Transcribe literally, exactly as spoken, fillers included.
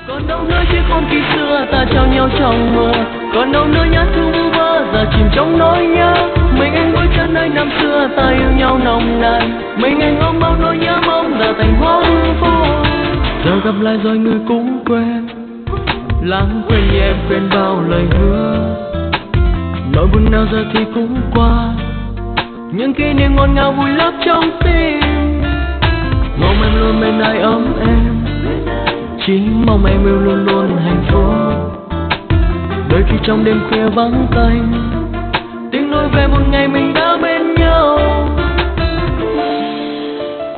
Còn đâu nữa chiếc hôn khi xưa ta trao nhau trong mơ, còn đâu nữa nhát thương vu vơ giờ chìm trong nỗi nhớ. Mình anh bước chân nơi năm xưa ta yêu nhau nồng nàn, mình anh ôm bao nỗi nhớ mong giờ thành hoang vu. Giờ gặp lại rồi người cũng quên, lãng quên như em quên bao lời hứa. Nỗi buồn nào giờ thì cũng qua, những kỷ niệm ngọt ngào vùi lấp trong tim. Mong em luôn bên ai ấm em, chỉ mong em yêu luôn luôn hạnh phúc. Đôi khi trong đêm khuya vắng tanh, tiếng nói về một ngày mình đã